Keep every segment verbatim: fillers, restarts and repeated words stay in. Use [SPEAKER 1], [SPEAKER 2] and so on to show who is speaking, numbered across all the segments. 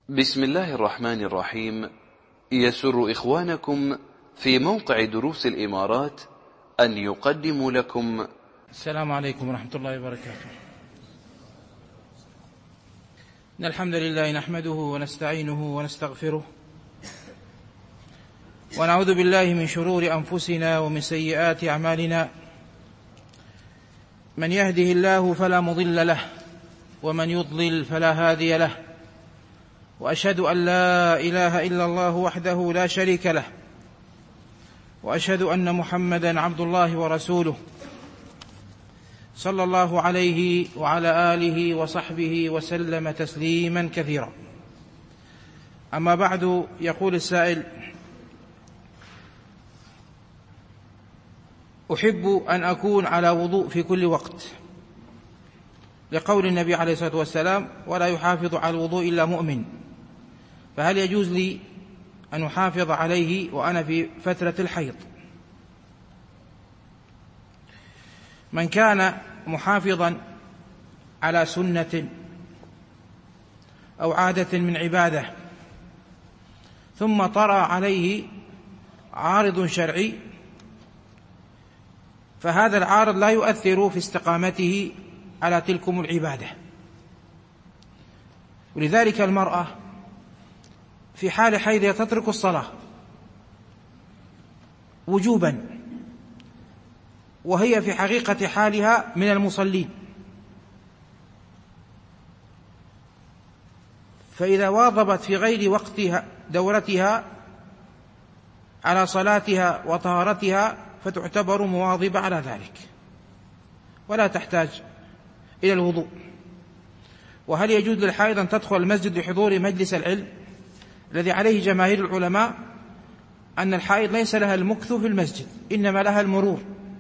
[SPEAKER 1] بسم الله الرحمن الرحيم. يسر إخوانكم في موقع دروس الإمارات أن يقدموا لكم.
[SPEAKER 2] السلام عليكم ورحمة الله وبركاته. إن الحمد لله نحمده ونستعينه ونستغفره، ونعوذ بالله من شرور أنفسنا ومن سيئات أعمالنا. من يهده الله فلا مضل له، ومن يضلل فلا هادي له، وأشهد أن لا إله إلا الله وحده لا شريك له، وأشهد أن محمدًا عبد الله ورسوله، صلى الله عليه وعلى آله وصحبه وسلم تسليمًا كثيرا. أما بعد، يقول السائل: أحب أن أكون على وضوء في كل وقت، لقول النبي عليه الصلاة والسلام: ولا يحافظ على الوضوء إلا مؤمن، فهل يجوز لي أن أحافظ عليه وأنا في فترة الحيض؟ من كان محافظا على سنة أو عادة من عبادة ثم طرأ عليه عارض شرعي، فهذا العارض لا يؤثر في استقامته على تلكم العبادة. ولذلك المرأة في حال حيضها تترك الصلاة وجوبا، وهي في حقيقة حالها من المصلين، فإذا واظبت في غير وقتها دورتها على صلاتها وطهارتها فتعتبر مواظبة على ذلك، ولا تحتاج إلى الوضوء. وهل يجوز للحائض أن تدخل المسجد لحضور مجلس العلم؟ الذي عليه جماهير العلماء أن الحائض ليس لها المكث في المسجد، إنما لها المرور.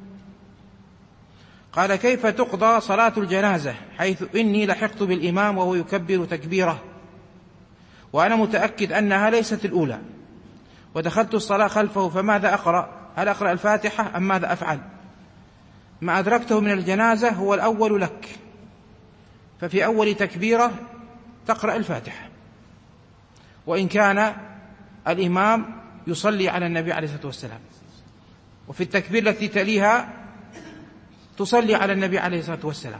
[SPEAKER 2] قال: كيف تقضى صلاة الجنازة حيث إني لحقت بالإمام وهو يكبر تكبيره، وأنا متأكد أنها ليست الأولى، ودخلت الصلاة خلفه، فماذا أقرأ؟ هل أقرأ الفاتحة أم ماذا أفعل؟ ما أدركته من الجنازة هو الأول لك، ففي أول تكبيرة تقرأ الفاتحة، وإن كان الإمام يصلي على النبي عليه الصلاة والسلام، وفي التكبير التي تليها تصلي على النبي عليه الصلاة والسلام،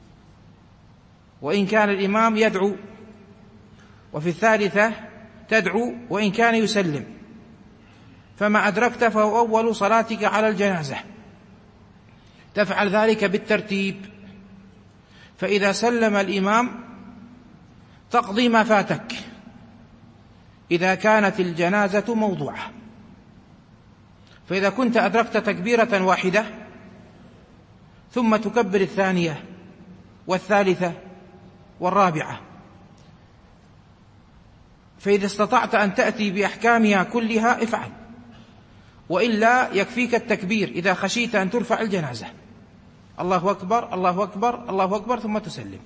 [SPEAKER 2] وإن كان الإمام يدعو، وفي الثالثة تدعو وإن كان يسلم، فما أدركت فهو أول صلاتك على الجنازة. تفعل ذلك بالترتيب، فإذا سلم الإمام تقضي ما فاتك إذا كانت الجنازة موضوعة. فإذا كنت أدركت تكبيرة واحدة ثم تكبر الثانية والثالثة والرابعة، فإذا استطعت أن تأتي بأحكامها كلها افعل، وإلا يكفيك التكبير إذا خشيت أن ترفع الجنازة: الله أكبر الله أكبر الله أكبر، ثم تسلم.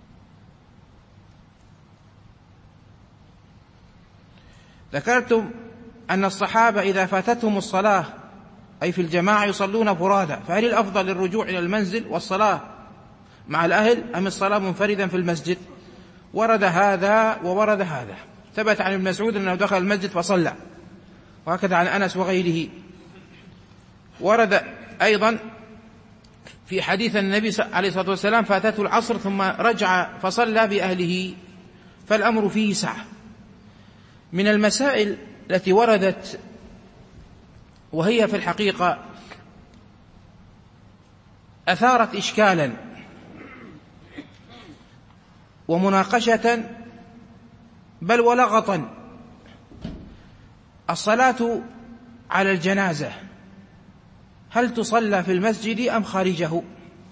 [SPEAKER 2] ذكرتم أن الصحابة إذا فاتتهم الصلاة أي في الجماعة يصلون فرادى، فهل الأفضل الرجوع إلى المنزل والصلاة مع الأهل أم الصلاة منفردا في المسجد؟ ورد هذا وورد هذا. ثبت عن ابن مسعود أنه دخل المسجد فصلى، وهكذا عن أنس وغيره. ورد أيضا في حديث النبي عليه الصلاة والسلام: فاتته العصر ثم رجع فصلى بأهله، فالأمر فيه سعة. من المسائل التي وردت وهي في الحقيقة أثارت إشكالا ومناقشة بل ولغطا: الصلاة على الجنازة هل تصلى في المسجد أم خارجه؟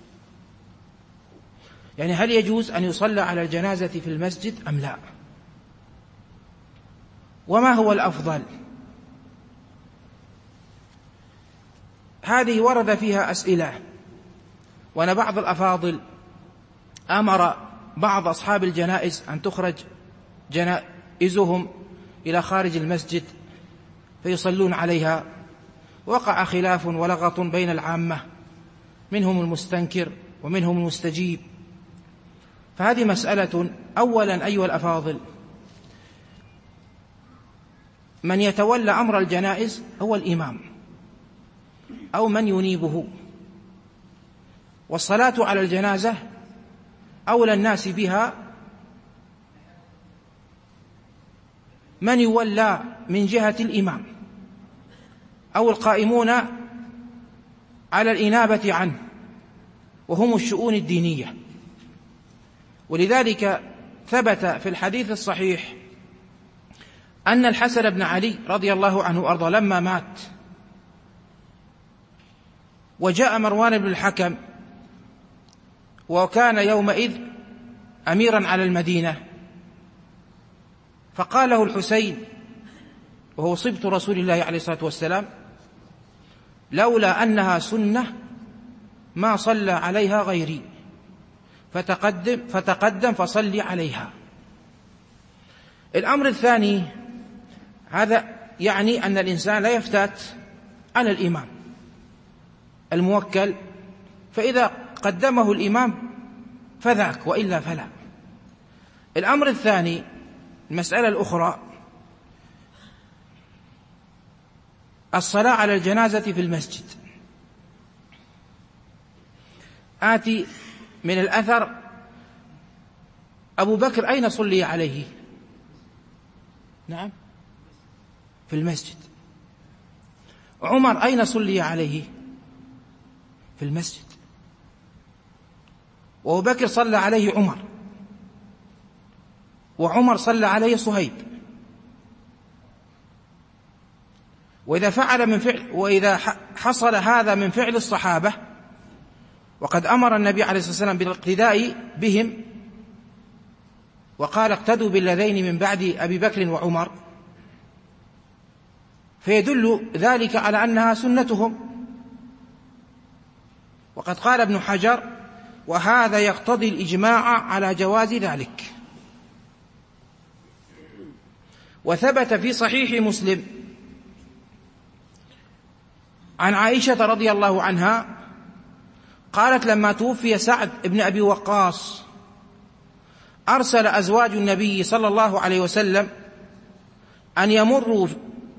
[SPEAKER 2] يعني هل يجوز أن يصلى على الجنازة في المسجد أم لا؟ وما هو الأفضل؟ هذه ورد فيها أسئلة، وأن بعض الأفاضل أمر بعض أصحاب الجنائز أن تخرج جنائزهم إلى خارج المسجد فيصلون عليها، وقع خلاف ولغط بين العامة، منهم المستنكر ومنهم المستجيب. فهذه مسألة. أولا أيها الأفاضل، من يتولى أمر الجنائز هو الإمام أو من ينيبه، والصلاة على الجنازة أولى الناس بها من يولى من جهة الإمام أو القائمون على الإنابة عنه، وهم الشؤون الدينية. ولذلك ثبت في الحديث الصحيح أن الحسن بن علي رضي الله عنه وأرضاه لما مات وجاء مروان بن الحكم وكان يومئذ أميرا على المدينة، فقال له الحسين وهو صبت رسول الله عليه الصلاة والسلام: لولا أنها سنة ما صلى عليها غيري، فتقدم, فتقدم فصلي عليها. الأمر الثاني، هذا يعني أن الإنسان لا يفتات على الإمام الموكل، فإذا قدمه الإمام فذاك، وإلا فلا. الأمر الثاني، المسألة الأخرى، الصلاة على الجنازة في المسجد. آتي من الأثر: أبو بكر أين صلي عليه؟ نعم، في المسجد. عمر أين صلي عليه؟ في المسجد. وأبو بكر صلى عليه عمر، وعمر صلى عليه صهيب. وإذا فعل من فعل وإذا حصل هذا من فعل الصحابة، وقد أمر النبي عليه الصلاة والسلام بالاقتداء بهم وقال: اقتدوا بالذين من بعد أبي بكر وعمر، فيدل ذلك على أنها سنتهم. وقد قال ابن حجر: وهذا يقتضي الإجماع على جواز ذلك. وثبت في صحيح مسلم عن عائشة رضي الله عنها قالت: لما توفي سعد بن أبي وقاص أرسل أزواج النبي صلى الله عليه وسلم أن يمروا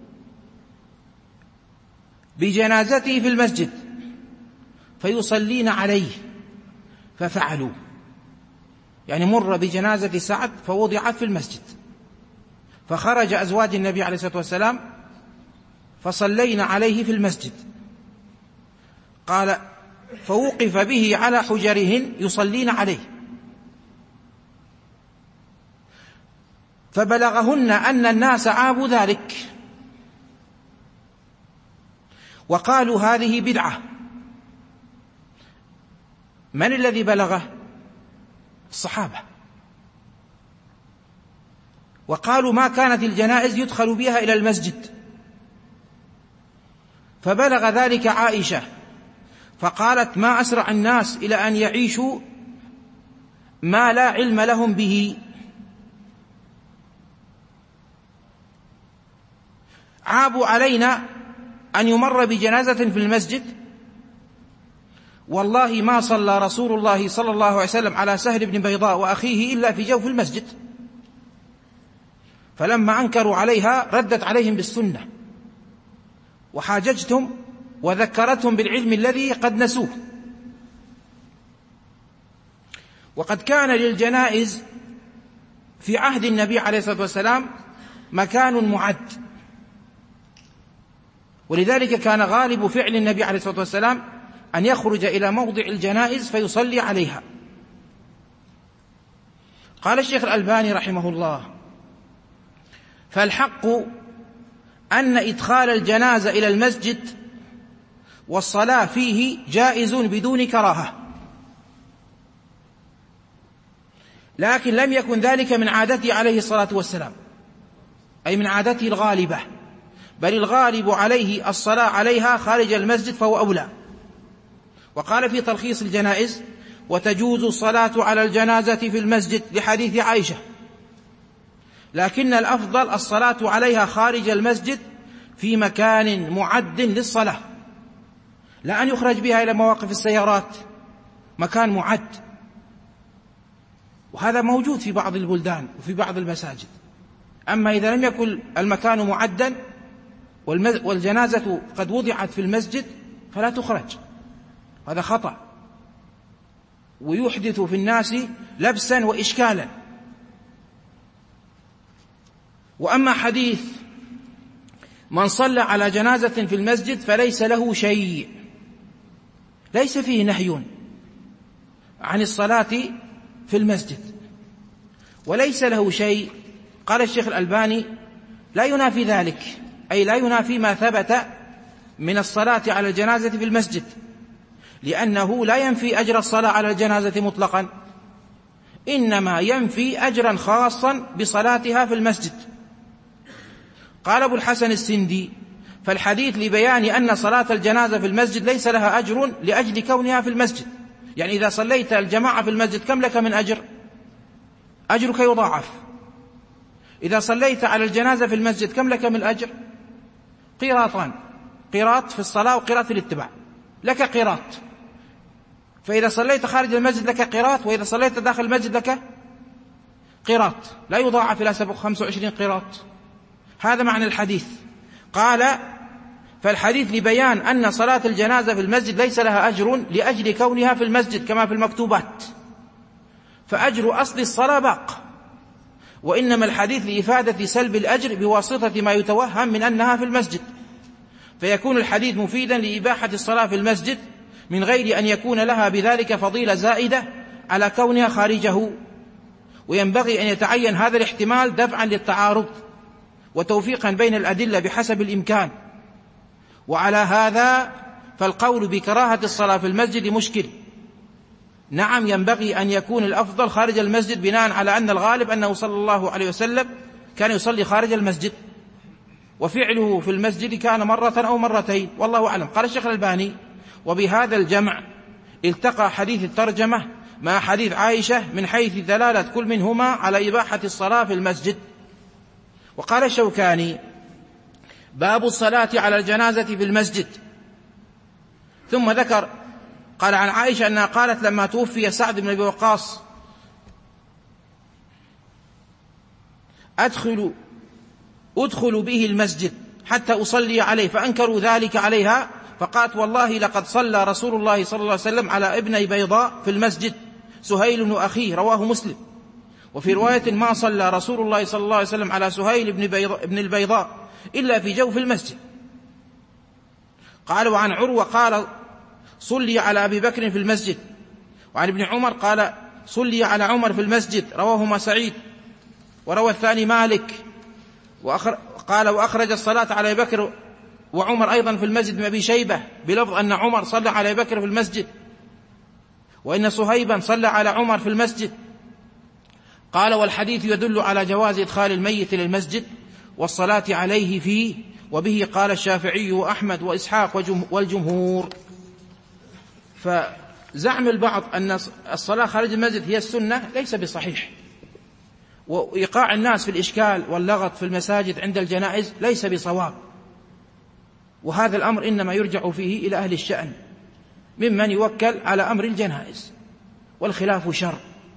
[SPEAKER 2] بجنازته في المسجد فيصلين عليه، ففعلوا، يعني مر بجنازة سعد فوضعت في المسجد، فخرج أزواج النبي عليه الصلاة والسلام فصلينا عليه في المسجد. قال: فوقف به على حجرهن يصلين عليه، فبلغهن أن الناس عابوا ذلك وقالوا: هذه بدعة. من الذي بلغه؟ الصحابة. وقالوا: ما كانت الجنائز يدخل بها إلى المسجد. فبلغ ذلك عائشة فقالت: ما أسرع الناس إلى أن يعيشوا ما لا علم لهم به. عابوا علينا أن يمر بجنازة في المسجد، والله ما صلى رسول الله صلى الله عليه وسلم على سهل بن بيضاء وأخيه إلا في جوف المسجد. فلما أنكروا عليها ردت عليهم بالسنة وحاججتهم وذكرتهم بالعلم الذي قد نسوه. وقد كان للجنائز في عهد النبي عليه الصلاة والسلام مكان معد، ولذلك كان غالب فعل النبي عليه الصلاة والسلام أن يخرج إلى موضع الجنائز فيصلي عليها. قال الشيخ الألباني رحمه الله: فالحق أن إدخال الجنازة إلى المسجد والصلاة فيه جائز بدون كراهة، لكن لم يكن ذلك من عادته عليه الصلاة والسلام، أي من عادته الغالبة، بل الغالب عليه الصلاة عليها خارج المسجد فهو أولى. وقال في تلخيص الجنائز: وتجوز الصلاة على الجنازة في المسجد لحديث عائشة، لكن الأفضل الصلاة عليها خارج المسجد في مكان معد للصلاة، لا أن يخرج بها إلى مواقف السيارات، مكان معد. وهذا موجود في بعض البلدان وفي بعض المساجد، أما إذا لم يكن المكان معدا والجنازة قد وضعت في المسجد فلا تخرج، هذا خطأ ويحدث في الناس لبسا وإشكالا. وأما حديث من صلى على جنازة في المسجد فليس له شيء، ليس فيه نهي عن الصلاة في المسجد وليس له شيء. قال الشيخ الألباني لا ينافي ذلك، أي لا ينافي ما ثبت من الصلاة على الجنازة في المسجد، لأنه لا ينفي أجر الصلاة على الجنازة مطلقا، إنما ينفي أجرا خاصا بصلاتها في المسجد. قال أبو الحسن السندي فالحديث لبيان أن صلاة الجنازة في المسجد ليس لها أجر لأجل كونها في المسجد. يعني إذا صليت الجماعة في المسجد كم لك من أجر؟ أجرك يضاعف. إذا صليت على الجنازة في المسجد كم لك من أجر؟ قيراطان، قيراط في الصلاة وقيراط في الاتباع، لك قيراط. فإذا صليت خارج المسجد لك قيراط، وإذا صليت داخل المسجد لك قيراط، لا يضاعف إلى خمسة وعشرين قيراط. هذا معنى الحديث. قال فالحديث لبيان أن صلاة الجنازة في المسجد ليس لها أجر لأجل كونها في المسجد كما في المكتوبات، فأجر أصل الصلاة باق، وإنما الحديث لإفادة سلب الأجر بواسطة ما يتوهم من أنها في المسجد، فيكون الحديث مفيدا لإباحة الصلاة في المسجد من غير أن يكون لها بذلك فضيلة زائدة على كونها خارجه. وينبغي أن يتعين هذا الاحتمال دفعا للتعارض وتوفيقا بين الأدلة بحسب الإمكان. وعلى هذا فالقول بكراهة الصلاة في المسجد مشكل. نعم ينبغي أن يكون الأفضل خارج المسجد بناء على أن الغالب أنه صلى الله عليه وسلم كان يصلي خارج المسجد، وفعله في المسجد كان مرة أو مرتين والله أعلم. قال الشيخ الألباني وبهذا الجمع التقى حديث الترجمة مع حديث عائشة من حيث دلالة كل منهما على إباحة الصلاة في المسجد. وقال الشوكاني باب الصلاة على الجنازة في المسجد. ثم ذكر قال عن عائشة أنها قالت لما توفي سعد بن أبي وقاص أدخل أدخل به المسجد حتى أصلي عليه، فأنكروا ذلك عليها، فقالت والله لقد صلى رسول الله صلى الله عليه وسلم على ابني بيضاء في المسجد سهيل وأخيه، رواه مسلم. وفي رواية ما صلى رسول الله صلى الله عليه وسلم على سهيل بن, بيضاء بن البيضاء إلا في جوف المسجد. قال وعن عروة قال صلي على أبي بكر في المسجد. وعن ابن عمر قال صلي على عمر في المسجد، رواهما سعيد. وروى الثاني مالك وأخر قال وأخرج الصلاة على أبي بكر وعمر أيضا في المسجد من أبي شيبة بلفظ أن عمر صلى على أبي بكر في المسجد، وإن صهيبا صلى على عمر في المسجد. قال والحديث يدل على جواز إدخال الميت إلى المسجد والصلاة عليه فيه، وبه قال الشافعي وأحمد وإسحاق والجمهور. فزعم البعض أن الصلاة خارج المسجد هي السنة ليس بصحيح، وإيقاع الناس في الإشكال واللغط في المساجد عند الجنائز ليس بصواب، وهذا الأمر إنما يرجع فيه إلى أهل الشأن ممن يوكل على أمر الجنائز، والخلاف شر.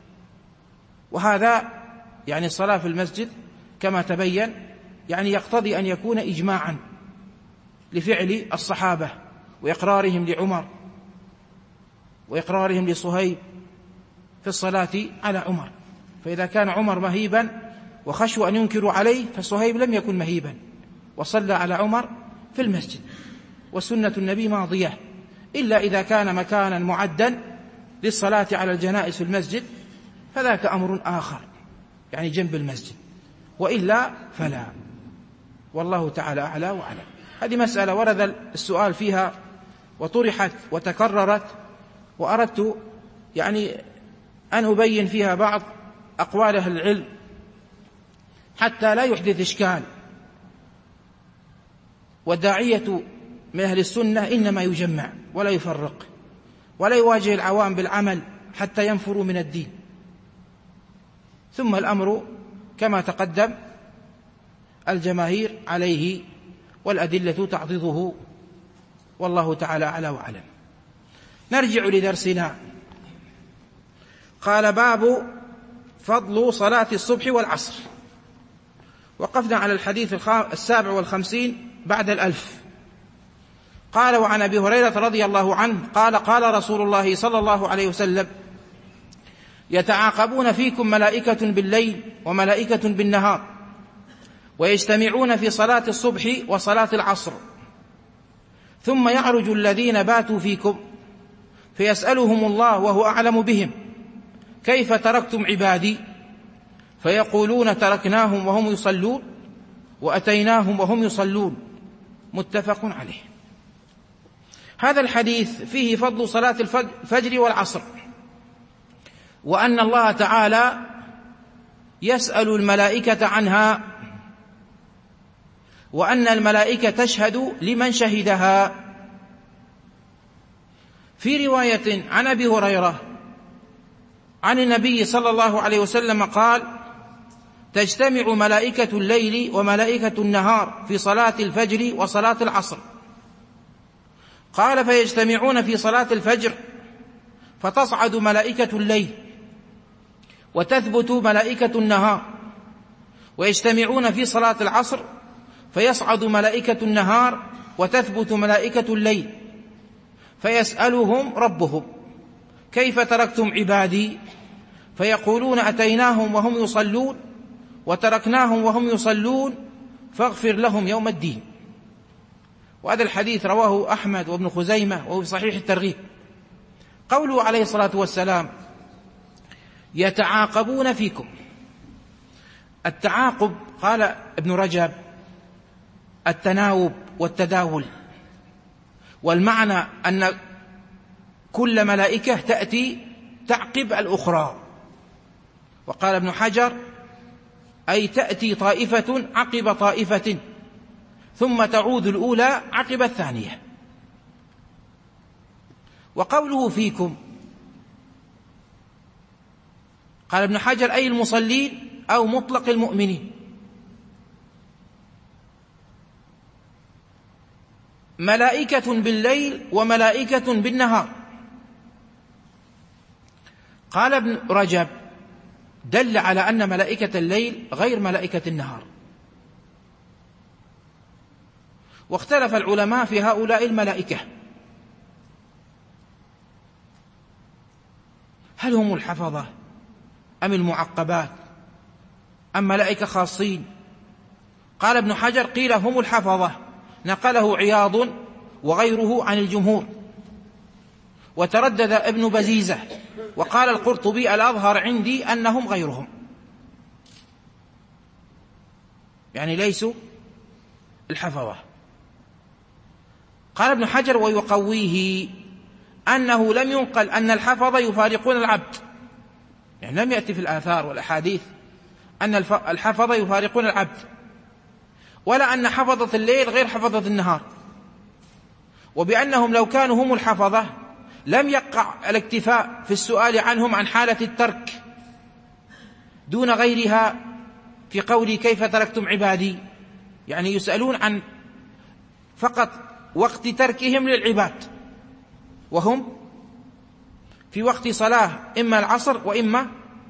[SPEAKER 2] وهذا يعني الصلاة في المسجد كما تبين يعني يقتضي أن يكون إجماعا لفعل الصحابة وإقرارهم لعمر وإقرارهم لصهيب في الصلاة على عمر. فإذا كان عمر مهيبا وخشوا أن ينكروا عليه، فصهيب لم يكن مهيبا وصلى على عمر في المسجد، وسنة النبي ماضية، إلا إذا كان مكانا معدا للصلاة على الجنائز في المسجد فذاك أمر آخر، يعني جنب المسجد، وإلا فلا. والله تعالى أعلى وأعلم. هذه مسألة ورد السؤال فيها وطرحت وتكررت، وأردت يعني أن أبين فيها بعض أقوال أهل العلم حتى لا يحدث إشكال. والداعية من أهل السنة إنما يجمع ولا يفرق، ولا يواجه العوام بالعمل حتى ينفروا من الدين. ثم الأمر كما تقدم الجماهير عليه والأدلة تعضده، والله تعالى أعلى وأعلم. نرجع لدرسنا. قال باب فضل صلاة الصبح والعصر. وقفنا على الحديث السابع والخمسين بعد الألف. قال: وعن أبي هريرة رضي الله عنه قال: قال رسول الله صلى الله عليه وسلم: يتعاقبون فيكم ملائكة بالليل وملائكة بالنهار، ويجتمعون في صلاة الصبح وصلاة العصر، ثم يعرج الذين باتوا فيكم فيسألهم الله وهو أعلم بهم: كيف تركتم عبادي؟ فيقولون: تركناهم وهم يصلون وأتيناهم وهم يصلون. متفق عليه. هذا الحديث فيه فضل صلاة الفجر والعصر، وأن الله تعالى يسأل الملائكة عنها، وأن الملائكة تشهد لمن شهدها. في رواية عن أبي هريرة عن النبي صلى الله عليه وسلم قال: تجتمع ملائكة الليل وملائكة النهار في صلاة الفجر وصلاة العصر. قال: فيجتمعون في صلاة الفجر فتصعد ملائكة الليل وتثبت ملائكة النهار، ويجتمعون في صلاة العصر فيصعد ملائكة النهار وتثبت ملائكة الليل، فيسألهم ربهم: كيف تركتم عبادي؟ فيقولون: أتيناهم وهم يصلون وتركناهم وهم يصلون فاغفر لهم يوم الدين. وهذا الحديث رواه أحمد وابن خزيمة وهو في صحيح الترغيب. قوله عليه الصلاة والسلام: يتعاقبون فيكم. التعاقب قال ابن رجب التناوب والتداول، والمعنى أن كل ملائكة تأتي تعقب الأخرى. وقال ابن حجر: أي تأتي طائفة عقب طائفة ثم تعود الأولى عقب الثانية. وقوله فيكم قال ابن حجر: أي المصلين أو مطلق المؤمنين. ملائكة بالليل وملائكة بالنهار. قال ابن رجب: دل على أن ملائكة الليل غير ملائكة النهار. واختلف العلماء في هؤلاء الملائكة، هل هم الحفظة أم المعقبات أم ملائكة خاصين؟ قال ابن حجر: قيل هم الحفظة، نقله عياض وغيره عن الجمهور. وتردد ابن بزيزة، وقال القرطبي: الأظهر عندي أنهم غيرهم، يعني ليسوا الحفظة. قال ابن حجر: ويقويه أنه لم ينقل أن الحفظة يفارقون العبد، يعني لم يأتي في الآثار والأحاديث أن الحفظة يفارقون العبد، ولا أن حفظة الليل غير حفظة النهار، وبأنهم لو كانوا هم الحفظة لم يقع الاكتفاء في السؤال عنهم عن حالة الترك دون غيرها في قولي: كيف تركتم عبادي؟ يعني يسألون عن فقط وقت تركهم للعباد، وهم في وقت صلاة إما العصر وإما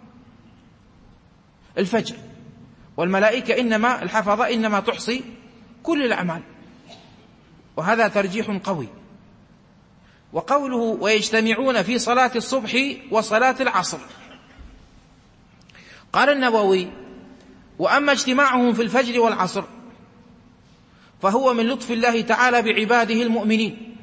[SPEAKER 2] الفجر. والملائكة إنما الحفظة إنما تحصي كل الأعمال، وهذا ترجيح قوي. وقوله: ويجتمعون في صلاة الصبح وصلاة العصر. قال النووي: وأما اجتماعهم في الفجر والعصر فهو من لطف الله تعالى بعباده المؤمنين،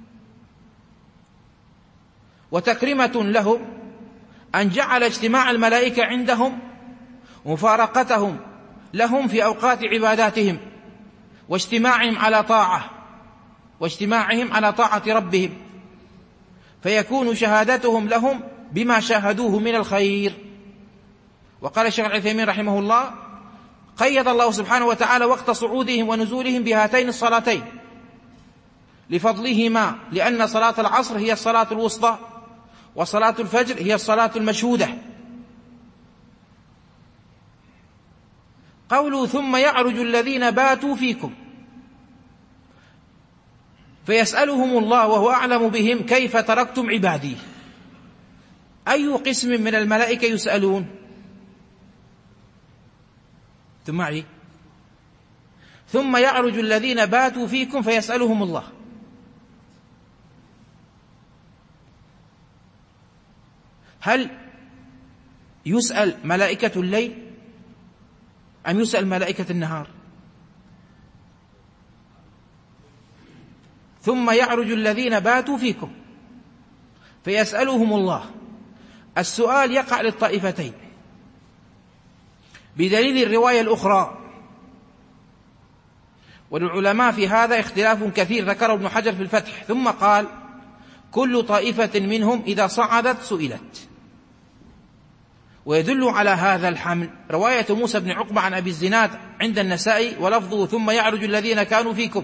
[SPEAKER 2] وتكرمة لهم أن جعل اجتماع الملائكة عندهم مفارقتهم لهم في أوقات عباداتهم، واجتماعهم على طاعة واجتماعهم على طاعة ربهم، فيكون شهادتهم لهم بما شاهدوه من الخير. وقال الشيخ العثيمين رحمه الله: قيد الله سبحانه وتعالى وقت صعودهم ونزولهم بهاتين الصلاتين لفضلهما، لأن صلاة العصر هي الصلاة الوسطى، وصلاة الفجر هي الصلاة المشهودة. قوله: ثم يعرج الذين باتوا فيكم فيسألهم الله وهو أعلم بهم: كيف تركتم عبادي؟ أي قسم من الملائكة يسألون؟ ثم معي ثم يعرج الذين باتوا فيكم فيسألهم الله. هل يسأل ملائكة الليل أم يسأل ملائكة النهار؟ ثم يعرج الذين باتوا فيكم فيسألهم الله. السؤال يقع للطائفتين بدليل الرواية الأخرى، وللعلماء في هذا اختلاف كثير ذكره ابن حجر في الفتح، ثم قال: كل طائفة منهم إذا صعدت سئلت. ويدل على هذا الحمل رواية موسى بن عقبة عن أبي الزناد عند النسائي ولفظه: ثم يعرج الذين كانوا فيكم،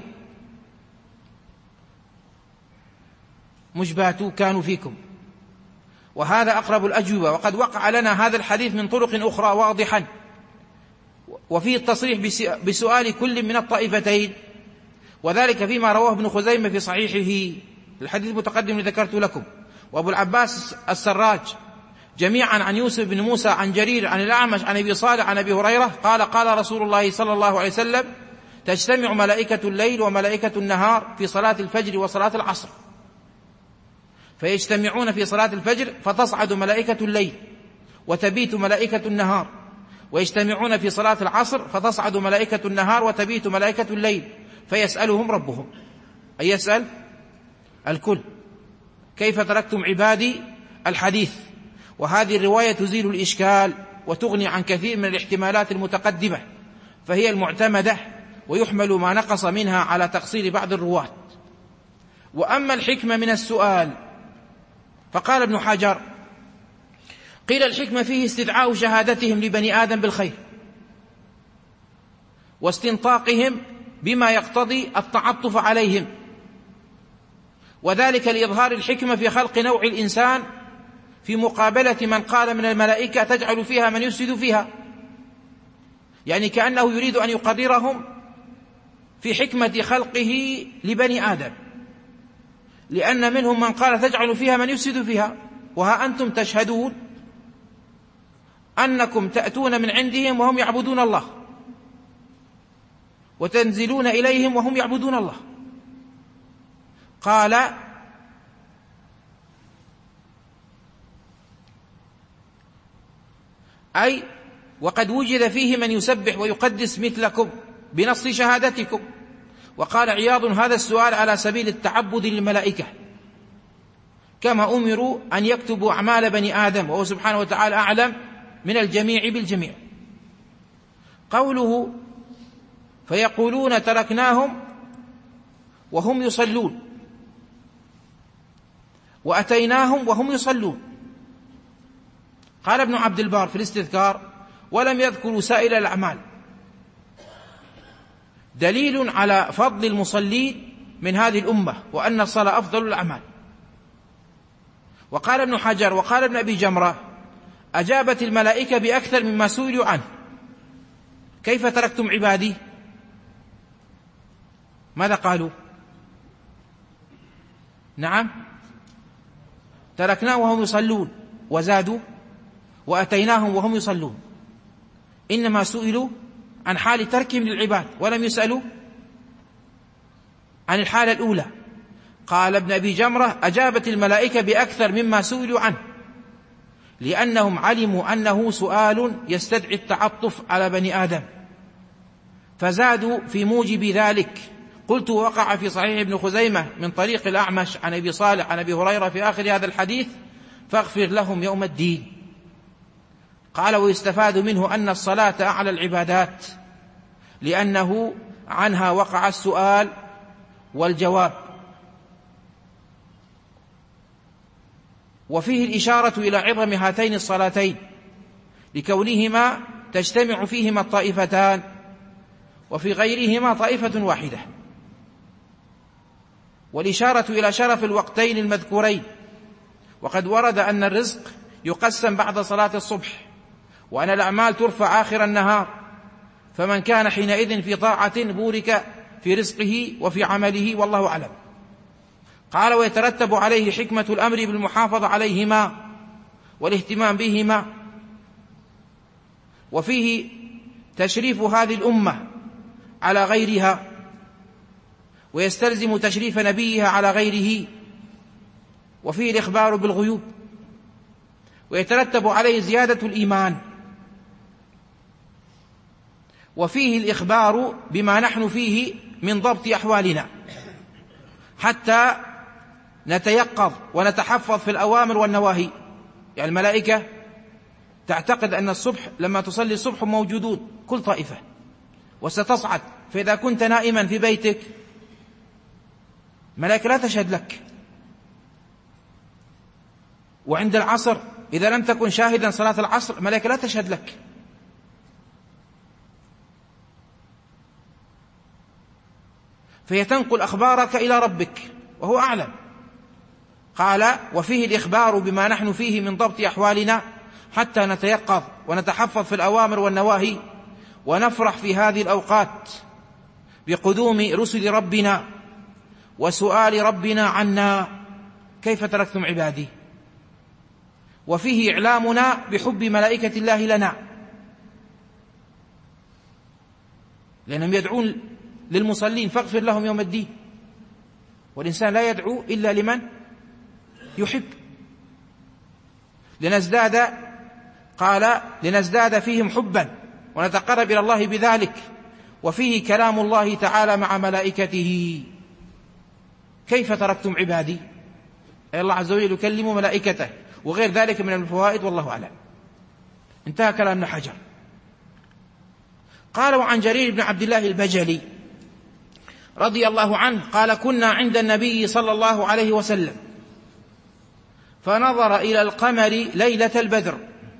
[SPEAKER 2] مش باتوا، كانوا فيكم. وهذا أقرب الأجوبة، وقد وقع لنا هذا الحديث من طرق أخرى واضحا، وفيه التصريح بسؤال كل من الطائفتين، وذلك فيما رواه ابن خزيمة في صحيحه، الحديث المتقدم الذي ذكرت لكم، وأبو العباس السراج جميعا عن يوسف بن موسى عن جرير عن الأعمش عن أبي صالح عن أبي هريرة قال: قال رسول الله صلى الله عليه وسلم: تجتمع ملائكة الليل وملائكة النهار في صلاة الفجر وصلاة العصر، فيجتمعون في صلاة الفجر فتصعد ملائكة الليل وتبيت ملائكة النهار، ويجتمعون في صلاة العصر فتصعد ملائكة النهار وتبيت ملائكة الليل، فيسألهم ربهم، أي يسأل الكل: كيف تركتم عبادي؟ الحديث. وهذه الرواية تزيل الإشكال وتغني عن كثير من الاحتمالات المتقدمة، فهي المعتمدة، ويحمل ما نقص منها على تقصير بعض الرواة. وأما الحكمة من السؤال فقال ابن حجر: قيل الحكمة فيه استدعاء شهادتهم لبني آدم بالخير واستنطاقهم بما يقتضي التعطف عليهم، وذلك لإظهار الحكمة في خلق نوع الإنسان في مقابلة من قال من الملائكة: تجعل فيها من يفسد فيها، يعني كأنه يريد أن يقررهم في حكمة خلقه لبني آدم، لأن منهم من قال: تجعل فيها من يفسد فيها، وها أنتم تشهدون أنكم تأتون من عندهم وهم يعبدون الله، وتنزلون إليهم وهم يعبدون الله. قال: أي وقد وجد فيه من يسبح ويقدس مثلكم بنص شهادتكم. وقال عياض: هذا السؤال على سبيل التعبد للملائكة، كما أمروا أن يكتبوا أعمال بني آدم، وهو سبحانه وتعالى أعلم من الجميع بالجميع. قوله: فيقولون تركناهم وهم يصلون وأتيناهم وهم يصلون. قال ابن عبد البر في الاستذكار: ولم يذكروا سائر الأعمال، دليل على فضل المصلين من هذه الأمة، وأن الصلاة أفضل الأعمال. وقال ابن حجر وقال ابن أبي جمرة: أجابت الملائكة بأكثر مما سئلوا عنه. كيف تركتم عبادي؟ ماذا قالوا؟ نعم، تركناهم وهم يصلون، وزادوا: وأتيناهم وهم يصلون. إنما سئلوا عن حال تركهم للعباد، ولم يسألوا عن الحالة الأولى. قال ابن أبي جمرة: أجابت الملائكة بأكثر مما سئلوا عنه، لأنهم علموا أنه سؤال يستدعي التعطف على بني آدم، فزادوا في موجب ذلك. قلت: وقع في صحيح ابن خزيمة من طريق الأعمش عن أبي صالح عن أبي هريرة في آخر هذا الحديث: فاغفر لهم يوم الدين. قال: ويستفاد منه أن الصلاة أعلى العبادات، لأنه عنها وقع السؤال والجواب. وفيه الإشارة إلى عظم هاتين الصلاتين لكونهما تجتمع فيهما الطائفتان، وفي غيرهما طائفة واحدة. والإشارة إلى شرف الوقتين المذكورين. وقد ورد أن الرزق يقسم بعد صلاة الصبح، وأن الأعمال ترفع آخر النهار، فمن كان حينئذ في طاعة بورك في رزقه وفي عمله، والله أعلم. قال: ويترتب عليه حكمة الأمر بالمحافظة عليهما والاهتمام بهما. وفيه تشريف هذه الأمة على غيرها، ويستلزم تشريف نبيها على غيره، وفيه الإخبار بالغيوب، ويترتب عليه زيادة الإيمان، وفيه الإخبار بما نحن فيه من ضبط أحوالنا حتى نتيقظ ونتحفظ في الأوامر والنواهي. يعني الملائكة تعتقد أن الصبح لما تصلي الصبح موجودون كل طائفة وستصعد، فإذا كنت نائما في بيتك ملائكة لا تشهد لك، وعند العصر إذا لم تكن شاهدا صلاة العصر ملائكة لا تشهد لك. فهي تنقل أخبارك إلى ربك وهو أعلم. قال وفيه الإخبار بما نحن فيه من ضبط أحوالنا حتى نتيقظ ونتحفظ في الأوامر والنواهي، ونفرح في هذه الأوقات بقدوم رسل ربنا وسؤال ربنا عنا كيف تركتم عبادي. وفيه إعلامنا بحب ملائكة الله لنا، لأنهم يدعون للمصلين فاغفر لهم يوم الدين، والإنسان لا يدعو إلا لمن يحب. لنزداد قال لنزداد فيهم حبا ونتقرب إلى الله بذلك. وفيه كلام الله تعالى مع ملائكته كيف تركتم عبادي، أي الله عز وجل يكلم ملائكته، وغير ذلك من الفوائد والله أعلم. انتهى كلام ابن حجر. قال وعن جرير بن عبد الله البجلي رضي الله عنه قال كنا عند النبي صلى الله عليه وسلم فنظر إلى القمر ليلة البدر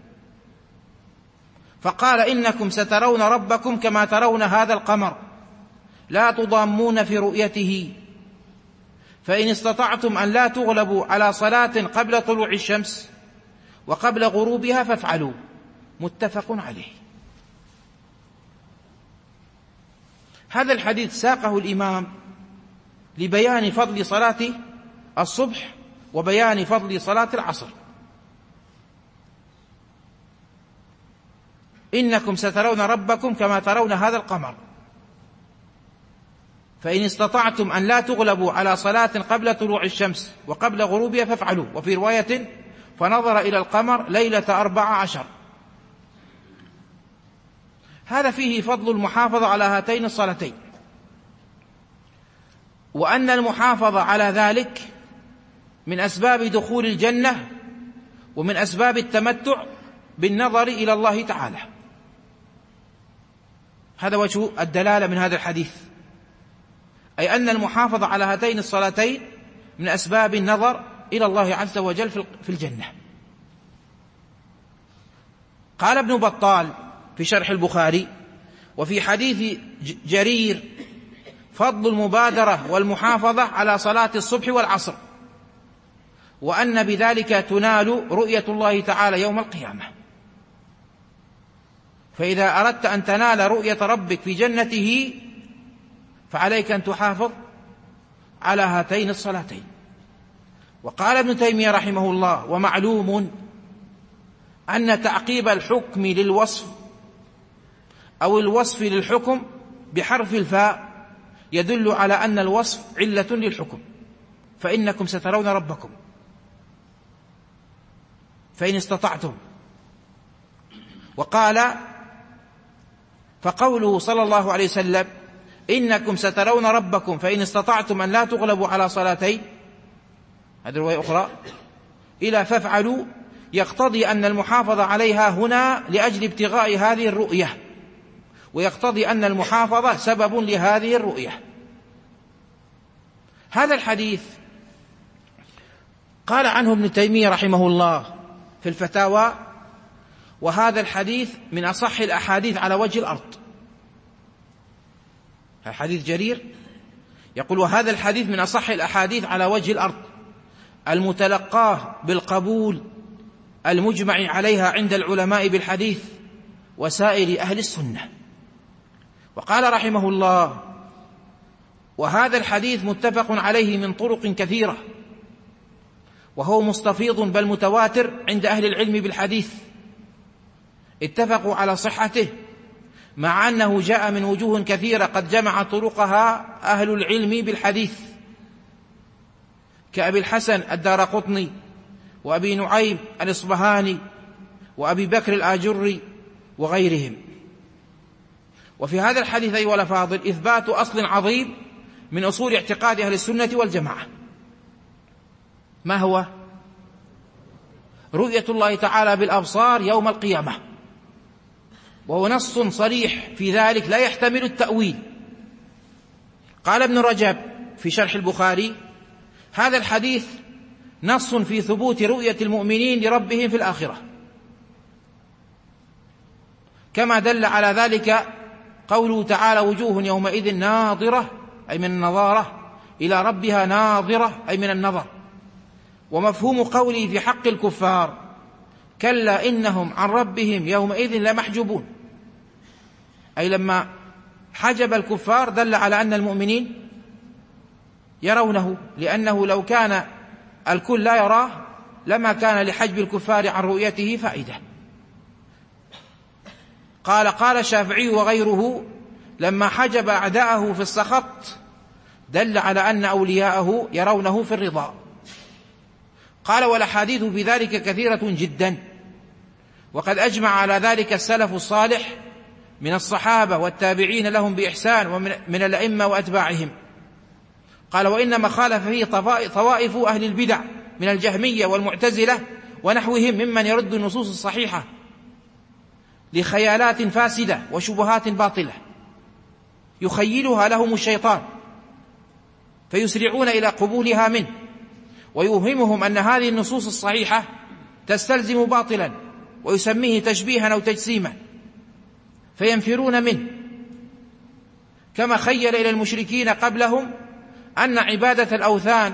[SPEAKER 2] فقال إنكم سترون ربكم كما ترون هذا القمر لا تضامون في رؤيته، فإن استطعتم أن لا تغلبوا على صلاة قبل طلوع الشمس وقبل غروبها فافعلوا. متفق عليه. هذا الحديث ساقه الإمام لبيان فضل صلاة الصبح وبيان فضل صلاة العصر. إنكم سترون ربكم كما ترون هذا القمر، فإن استطعتم أن لا تغلبوا على صلاة قبل طلوع الشمس وقبل غروبها فافعلوا. وفي رواية فنظر إلى القمر ليلة أربع عشر. هذا فيه فضل المحافظة على هاتين الصلاتين، وأن المحافظة على ذلك من أسباب دخول الجنة ومن أسباب التمتع بالنظر إلى الله تعالى. هذا وجه الدلالة من هذا الحديث، أي أن المحافظة على هاتين الصلاتين من أسباب النظر إلى الله عز وجل في الجنة. قال ابن بطال في شرح البخاري وفي حديث جرير فضل المبادرة والمحافظة على صلاة الصبح والعصر، وأن بذلك تنال رؤية الله تعالى يوم القيامة. فإذا أردت أن تنال رؤية ربك في جنته فعليك أن تحافظ على هاتين الصلاتين. وقال ابن تيمية رحمه الله ومعلوم أن تعقيب الحكم للوصف أو الوصف للحكم بحرف الفاء يدل على أن الوصف علة للحكم، فإنكم سترون ربكم فإن استطعتم. وقال فقوله صلى الله عليه وسلم إنكم سترون ربكم فإن استطعتم أن لا تغلبوا على صلاتين، هذه رواية أخرى، إلى فافعلوا، يقتضي أن المحافظة عليها هنا لأجل ابتغاء هذه الرؤية، ويقتضي أن المحافظة سبب لهذه الرؤية. هذا الحديث قال عنه ابن تيمية رحمه الله في الفتاوى وهذا الحديث من أصح الأحاديث على وجه الأرض. حديث جرير يقول وهذا الحديث من أصح الأحاديث على وجه الأرض المتلقاه بالقبول المجمع عليها عند العلماء بالحديث وسائر أهل السنة. وقال رحمه الله وهذا الحديث متفق عليه من طرق كثيرة، وهو مستفيض بل متواتر عند أهل العلم بالحديث، اتفقوا على صحته مع أنه جاء من وجوه كثيرة قد جمع طرقها أهل العلم بالحديث كأبي الحسن الدارقطني وأبي نعيم الإصبهاني وأبي بكر الآجري وغيرهم. وفي هذا الحديث أيها الأفاضل إثبات أصل عظيم من أصول اعتقاد أهل السنة والجماعة. ما هو؟ رؤية الله تعالى بالأبصار يوم القيامة، وهو نص صريح في ذلك لا يحتمل التأويل. قال ابن رجب في شرح البخاري: هذا الحديث نص في ثبوت رؤية المؤمنين لربهم في الآخرة، كما دل على ذلك قوله تعالى: وجوه يومئذ ناظرة، أي من النظارة، إلى ربها ناظرة، أي من النظر. ومفهوم قوله في حق الكفار: كلا إنهم عن ربهم يومئذ لمحجوبون، أي لما حجب الكفار دل على أن المؤمنين يرونه، لأنه لو كان الكل لا يراه لما كان لحجب الكفار عن رؤيته فائدة. قال قال الشافعي وغيره: لما حجب أعداءه في السخط دل على أن أولياءه يرونه في الرضا. قال: والأحاديث في ذلك كثيرة جدا، وقد أجمع على ذلك السلف الصالح من الصحابة والتابعين لهم بإحسان ومن الأئمة وأتباعهم. قال: وإنما خالف فيه طوائف أهل البدع من الجهمية والمعتزلة ونحوهم ممن يرد النصوص الصحيحة لخيالات فاسدة وشبهات باطلة يخيلها لهم الشيطان، فيسرعون إلى قبولها منه، ويوهمهم أن هذه النصوص الصحيحة تستلزم باطلا ويسميه تشبيها أو تجسيما، فينفرون منه، كما خيل إلى المشركين قبلهم أن عبادة الأوثان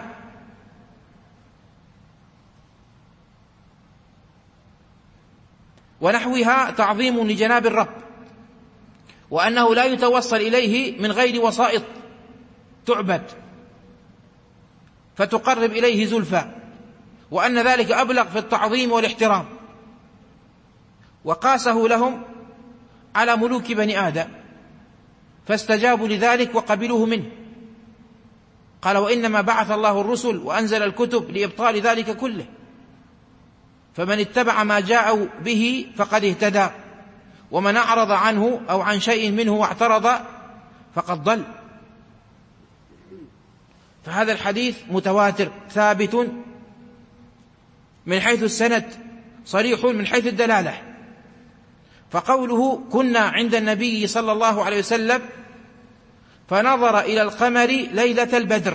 [SPEAKER 2] ونحوها تعظيم لجناب الرب، وأنه لا يتوصل إليه من غير وسائط تعبد فتقرب إليه زلفى، وأن ذلك أبلغ في التعظيم والاحترام. وقاسه لهم على ملوك بني آدم فاستجابوا لذلك وقبلوه منه. قال: وإنما بعث الله الرسل وأنزل الكتب لإبطال ذلك كله، فمن اتبع ما جاءوا به فقد اهتدى، ومن أعرض عنه أو عن شيء منه واعترض فقد ضل. فهذا الحديث متواتر ثابت من حيث السند، صريح من حيث الدلالة. فقوله: كنا عند النبي صلى الله عليه وسلم فنظر إلى القمر ليلة البدر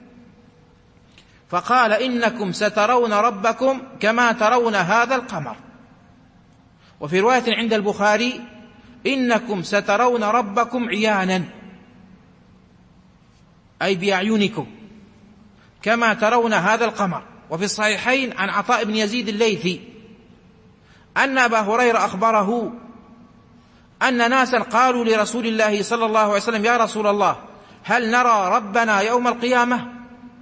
[SPEAKER 2] فقال: إنكم سترون ربكم كما ترون هذا القمر. وفي رواية عند البخاري: إنكم سترون ربكم عيانا، أي بأعينكم، كما ترون هذا القمر. وفي الصحيحين عن عطاء بن يزيد الليثي أن أبا هريرة أخبره أن ناسا قالوا لرسول الله صلى الله عليه وسلم: يا رسول الله، هل نرى ربنا يوم القيامة؟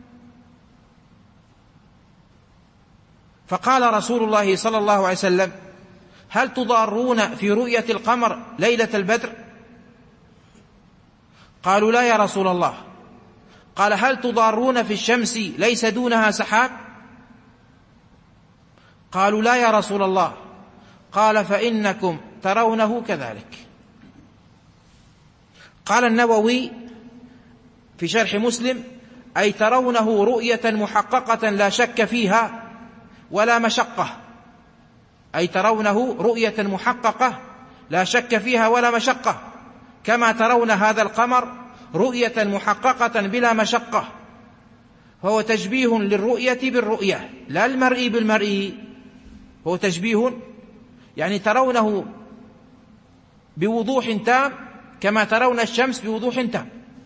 [SPEAKER 2] فقال رسول الله صلى الله عليه وسلم: هل تضارون في رؤية القمر ليلة البدر؟ قالوا: لا يا رسول الله. قال: هل تضارون في الشمس ليس دونها سحاب؟ قالوا: لا يا رسول الله. قال: فإنكم ترونه كذلك. قال النووي في شرح مسلم: أي ترونه رؤية محققة لا شك فيها ولا مشقة، أي ترونه رؤية محققة لا شك فيها ولا مشقة، كما ترون هذا القمر رؤية محققة بلا مشقة. فهو تشبيه للرؤية بالرؤية، لا المرئي بالمرئي، هو تشبيه يعني ترونه بوضوح تام كما ترون الشمس بوضوح تام.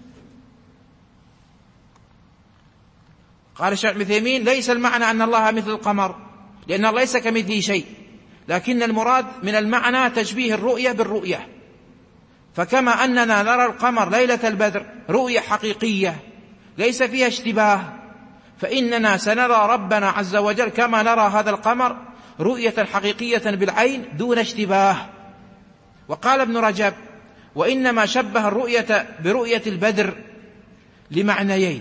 [SPEAKER 2] قال الشيخ ابن عثيمين: ليس المعنى أن الله مثل القمر، لأن الله ليس كمثله شيء، لكن المراد من المعنى تشبيه الرؤية بالرؤية. فكما أننا نرى القمر ليلة البدر رؤية حقيقية ليس فيها اشتباه، فإننا سنرى ربنا عز وجل كما نرى هذا القمر رؤية حقيقية بالعين دون اشتباه. وقال ابن رجب: وإنما شبه الرؤية برؤية البدر لمعنيين: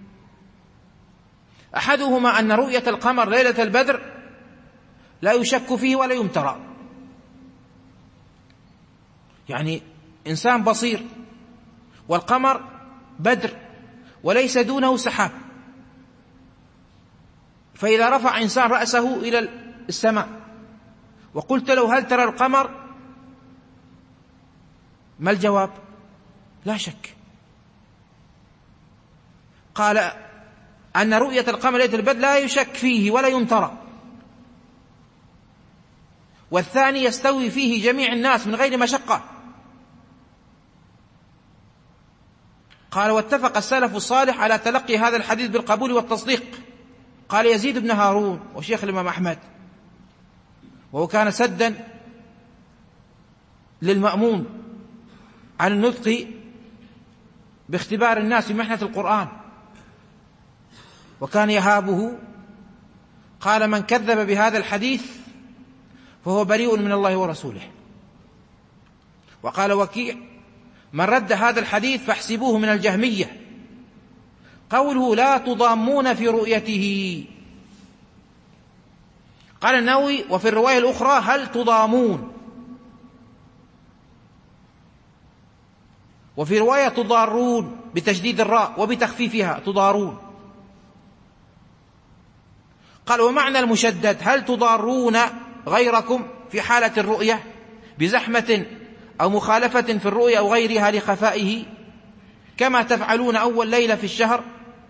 [SPEAKER 2] أحدهما أن رؤية القمر ليلة البدر لا يشك فيه ولا يمترى، يعني إنسان بصير والقمر بدر وليس دونه سحاب، فإذا رفع إنسان رأسه إلى السماء وقلت له هل ترى القمر؟ ما الجواب؟ لا شك. قال أن رؤية القمر ليلة البدر لا يشك فيه ولا يمترى، والثاني يستوي فيه جميع الناس من غير مشقة. قال واتفق السلف الصالح على تلقي هذا الحديث بالقبول والتصديق. قال يزيد بن هارون وشيخ الإمام أحمد، وهو كان سدا للمأمون عن النطق باختبار الناس في محنة القرآن، وكان يهابه، قال من كذب بهذا الحديث فهو بريء من الله ورسوله. وقال وكيع من رد هذا الحديث فاحسبوه من الجهمية. قوله لا تضامون في رؤيته، قال النووي وفي الرواية الأخرى هل تضامون، وفي رواية تضارون بتشديد الراء وبتخفيفها تضارون. قال ومعنى المشدد هل تضارون غيركم في حالة الرؤية بزحمة أو مخالفة في الرؤية أو غيرها لخفائه كما تفعلون أول ليلة في الشهر.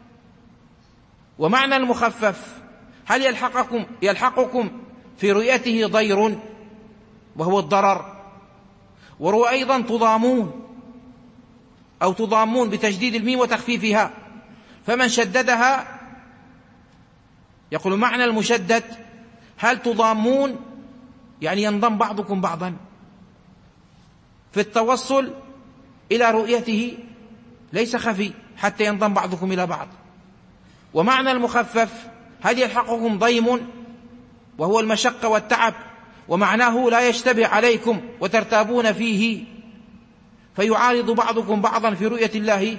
[SPEAKER 2] ومعنى المخفف هل يلحقكم, يلحقكم في رؤيته ضير وهو الضرر. وروى أيضا تضامون أو تضامون بتشديد الميم وتخفيفها، فمن شددها يقول معنى المشدد هل تضامون يعني ينضم بعضكم بعضا في التوصل إلى رؤيته، ليس خفي حتى ينضم بعضكم إلى بعض. ومعنى المخفف هل يلحقكم ضيم وهو المشقة والتعب، ومعناه لا يشتبه عليكم وترتابون فيه فيعارض بعضكم بعضا في رؤية الله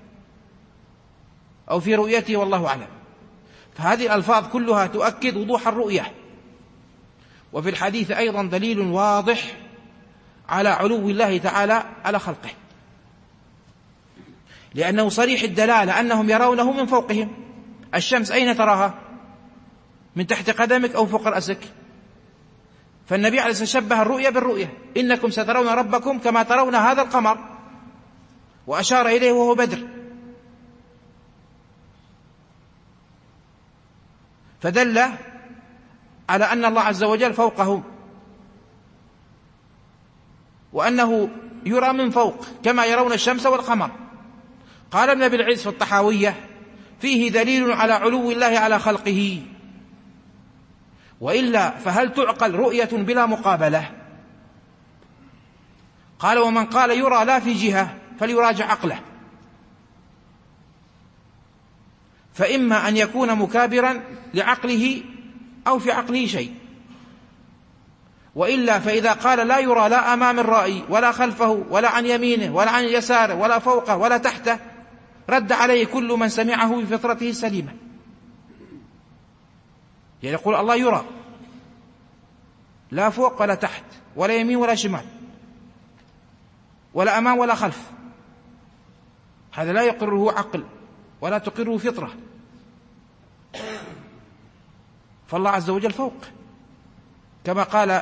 [SPEAKER 2] أو في رؤيته والله أعلم. فهذه الألفاظ كلها تؤكد وضوح الرؤية. وفي الحديث أيضا دليل واضح على علو الله تعالى على خلقه، لأنه صريح الدلالة أنهم يرونه من فوقهم. الشمس أين تراها؟ من تحت قدمك أو فوق رأسك. فالنبي عليه الصلاة والسلام شبه الرؤية بالرؤية: إنكم سترون ربكم كما ترون هذا القمر، وأشار إليه وهو بدر. فدل على أن الله عز وجل فوقهم، وأنه يرى من فوق كما يرون الشمس والقمر. قال ابن أبي العز في الطحاوية: فيه دليل على علو الله على خلقه، وإلا فهل تعقل رؤية بلا مقابلة؟ قال: ومن قال يرى لا في جهة فليراجع عقله، فإما أن يكون مكابرا لعقله أو في عقله شيء، وإلا فإذا قال لا يرى لا أمام الرأي ولا خلفه ولا عن يمينه ولا عن يساره ولا فوقه ولا تحته، رد عليه كل من سمعه بفطرته السليمة. يعني يقول الله يرى لا فوق ولا تحت ولا يمين ولا شمال ولا أمام ولا خلف، هذا لا يقره عقل ولا تقره فطرة. فالله عز وجل فوق، كما قال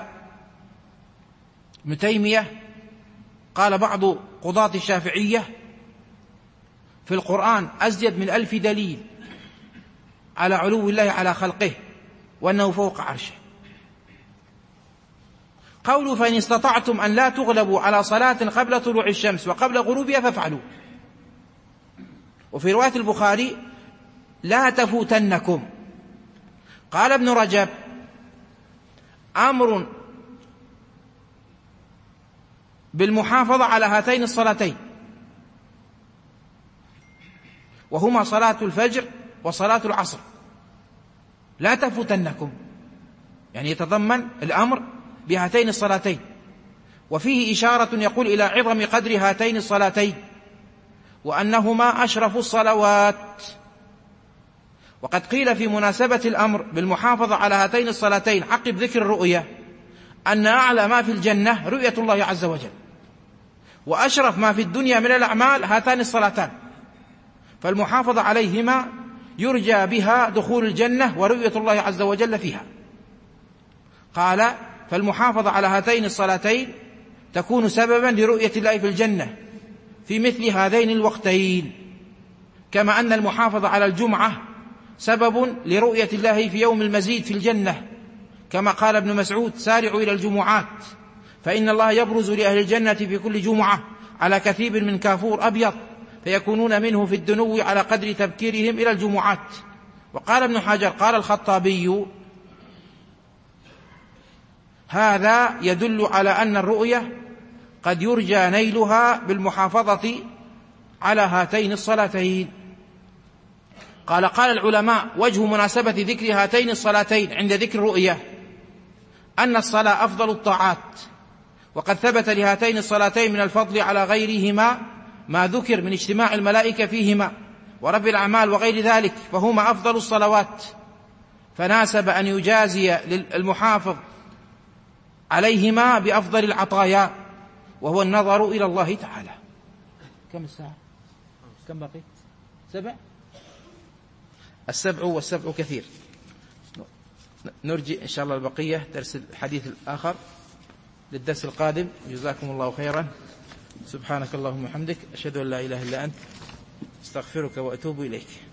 [SPEAKER 2] ابن تيمية، قال بعض قضاة الشافعية: في القرآن أزيد من ألف دليل على علو الله على خلقه وأنه فوق عرشه. قوله: فإن استطعتم أن لا تغلبوا على صلاة قبل طلوع الشمس وقبل غروبها فافعلوا. وفي رواية البخاري: لا تفوتنكم. قال ابن رجب: أمر بالمحافظة على هاتين الصلاتين، وهما صلاة الفجر وصلاة العصر، لا تفوتنكم، يعني يتضمن الأمر بهاتين الصلاتين. وفيه إشارة يقول إلى عظم قدر هاتين الصلاتين وأنهما أشرف الصلوات. وقد قيل في مناسبة الأمر بالمحافظة على هاتين الصلاتين عقب ذكر الرؤية أن أعلى ما في الجنة رؤية الله عز وجل، وأشرف ما في الدنيا من الأعمال هاتان الصلاتان، فالمحافظة عليهما يرجى بها دخول الجنة ورؤية الله عز وجل فيها. قال: فالمحافظة على هاتين الصلاتين تكون سببا لرؤية الله في الجنة في مثل هذين الوقتين، كما أن المحافظة على الجمعة سبب لرؤية الله في يوم المزيد في الجنة، كما قال ابن مسعود: سارعوا إلى الجمعات فإن الله يبرز لأهل الجنة في كل جمعة على كثيب من كافور أبيض فيكونون منه في الدنو على قدر تبكيرهم إلى الجمعات. وقال ابن حجر: قال الخطابي: هذا يدل على أن الرؤية قد يرجى نيلها بالمحافظة على هاتين الصلاتين. قال: قال العلماء: وجه مناسبة ذكر هاتين الصلاتين عند ذكر الرؤية أن الصلاة أفضل الطاعات، وقد ثبت لهاتين الصلاتين من الفضل على غيرهما ما ذكر من اجتماع الملائكة فيهما ورب الأعمال وغير ذلك، فهما أفضل الصلوات، فناسب أن يجازي المحافظ عليهما بأفضل العطايا، وهو النظر إلى الله تعالى. كم الساعة؟ كم بقي؟ سبع؟ السبع والسبع كثير. نرجي إن شاء الله البقية درس الحديث الآخر للدرس القادم. جزاكم الله خيرا. سبحانك اللهم وبحمدك، أشهد أن لا إله إلا أنت، استغفرك وأتوب إليك.